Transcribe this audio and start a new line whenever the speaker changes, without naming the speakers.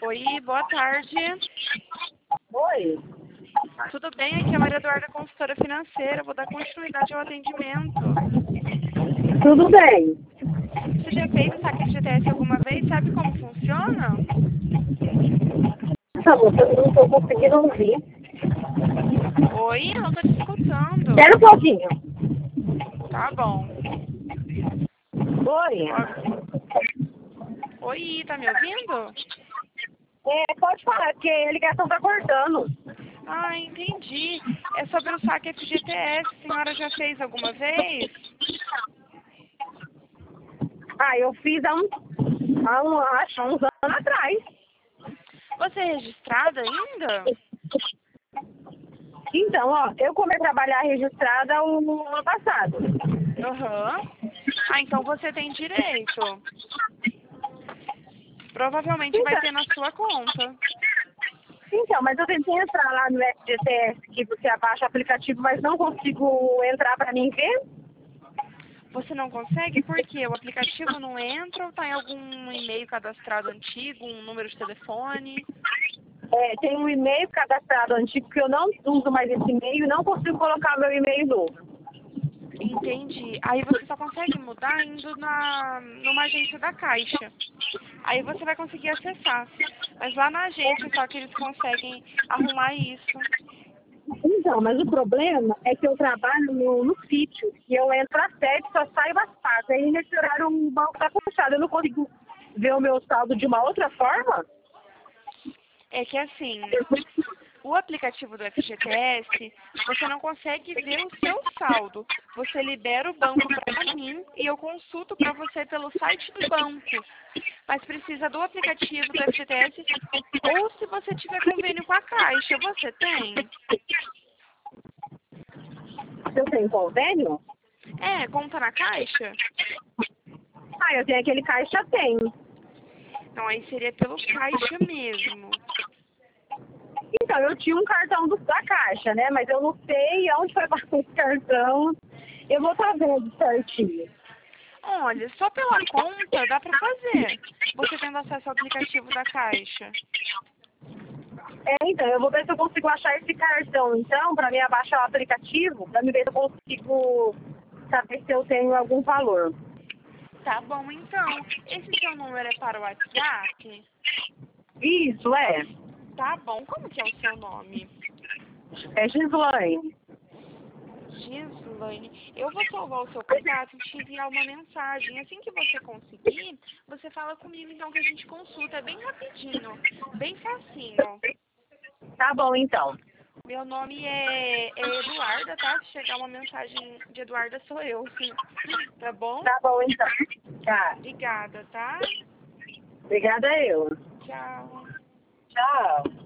Oi, boa tarde.
Oi,
Tudo bem? Aqui é a Maria Eduarda, consultora financeira. Vou dar continuidade ao atendimento.
tudo bem?
Você já fez o saque FGTS alguma vez? Sabe como funciona?
Tá bom, eu não estou conseguindo ouvir.
Oi, eu não tô te escutando.
Espera um pouquinho.
Tá bom.
Oi.
Oi, tá me ouvindo?
Pode falar, porque a ligação tá cortando.
Ah, entendi. É sobre o saque FGTS. A senhora já fez alguma vez?
Eu fiz acho uns anos atrás.
Você é registrada ainda?
Então, eu comecei a trabalhar registrada o ano passado.
Aham. Ah, então você tem direito. Provavelmente vai ter na sua conta.
Então, mas eu tentei entrar lá no FGTS, que você abaixa o aplicativo, mas não consigo entrar para mim ver.
Você não consegue porque o aplicativo não entra ou está em algum e-mail cadastrado antigo, um número de telefone?
Tem um e-mail cadastrado antigo que eu não uso mais esse e-mail e não consigo colocar meu e-mail novo.
Entendi. Aí você só consegue mudar indo numa agência da Caixa. Aí você vai conseguir acessar. Mas lá na agência só que eles conseguem arrumar isso.
Então, mas o problema é que eu trabalho no sítio e eu entro às 7, só saio às 4. Aí nesse horário o banco tá fechado. Eu não consigo ver o meu saldo de uma outra forma?
É que assim, o aplicativo do FGTS, você não consegue ver o seu saldo. Você libera o banco para mim e eu consulto para você pelo site do banco. Mas precisa do aplicativo do FGTS ou se você tiver convênio com a Caixa. Você tem?
Se eu tenho convênio?
É, conta na Caixa?
Eu tenho aquele caixa, tenho.
Não, aí seria pelo Caixa mesmo.
Então, eu tinha um cartão da Caixa, né? Mas eu não sei aonde foi passar esse cartão. Eu vou estar vendo certinho.
Olha, só pela conta dá para fazer. Você tendo acesso ao aplicativo da Caixa.
Então, eu vou ver se eu consigo achar esse cartão, então, para mim abaixar o aplicativo, para me ver se eu consigo saber se eu tenho algum valor.
Tá bom, então. Esse seu número é para o WhatsApp?
Isso,
Tá bom. Como que é o seu nome?
É Gislaine.
Gislaine. Eu vou salvar o seu contato e te enviar uma mensagem. Assim que você conseguir, você fala comigo, então, que a gente consulta. É bem rapidinho, bem facinho.
Tá bom, então.
Meu nome é Eduarda, tá? Se chegar uma mensagem de Eduarda, sou eu. Tá bom?
Tá bom, então. Tá.
Obrigada, tá?
Obrigada eu.
Tchau.
Tchau.